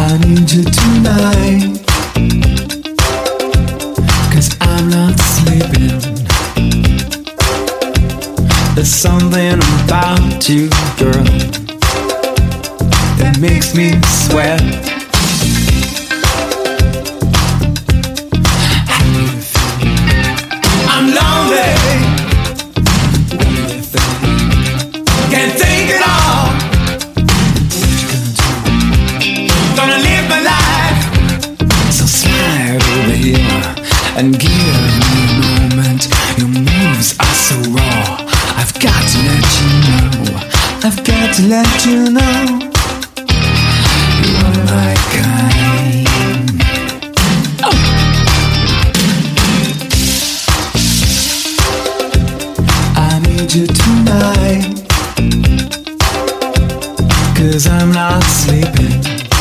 I need you tonight, 'cause I'm not sleeping. There's something about you, girl, that makes me sweat. I'm lonely, can't take it all. Gonna live my life, so slide over here and give me a moment. Your moves are so raw, I've got to let you know, I've got to let you know, you are my kind. Oh. I need you tonight, 'cause I'm not sleeping.